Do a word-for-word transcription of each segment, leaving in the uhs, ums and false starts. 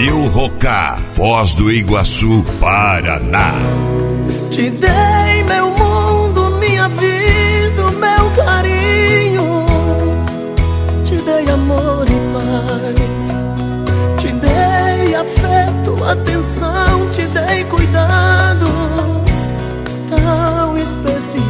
Viu Rocá, Foz do Iguaçu, Paraná. Te dei meu mundo, minha vida, meu carinho. Te dei amor e paz. Te dei afeto, atenção. Te dei cuidados tão especiais.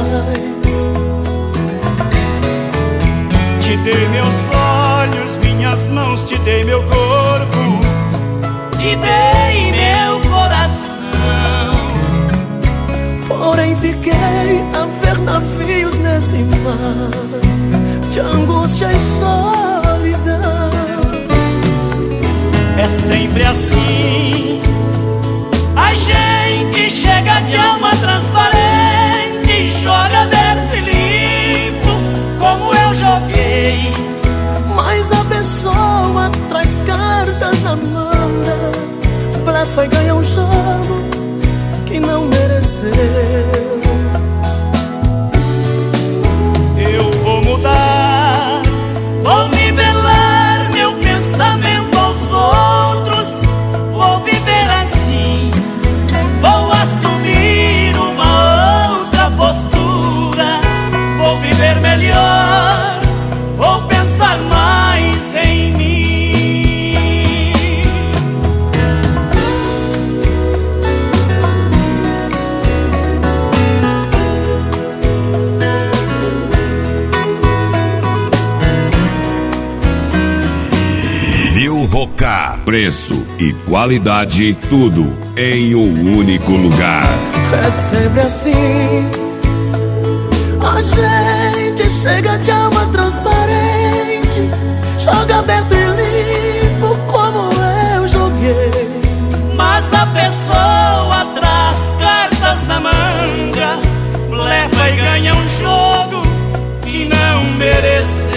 Te dei meus olhos, minhas mãos. Te dei meu corpo. Te dei meu coração. Porém fiquei a ver navios nesse mar de angústia e solidão. É sempre assim. A gente chega de alma transparente e joga verso limpo, como eu joguei. Mas a pessoa traz cartas na manga, blefa e ganha um jogo que não mereceu. Eu vou mudar, vou nivelar meu pensamento aos outros. Vou viver assim, vou assumir uma outra postura. Vou viver melhor, vou pensar mais em mim. Viu Rocá, preço e qualidade, tudo em um único lugar. É sempre assim. A gente chega de alma transparente, joga aberto e limpo como eu joguei. Mas a pessoa traz cartas na manga, leva e ganha um jogo que não mereceu.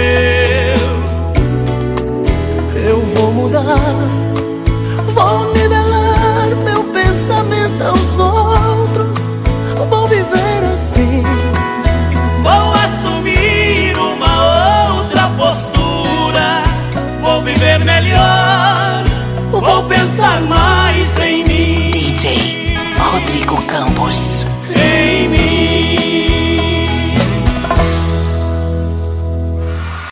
Eu vou mudar, vou nivelar meu pensamento aos outros. Vou viver assim, Vou assumir uma outra postura. Vou viver melhor, vou pensar mais em mim. D J Rodrigo Campos. Eu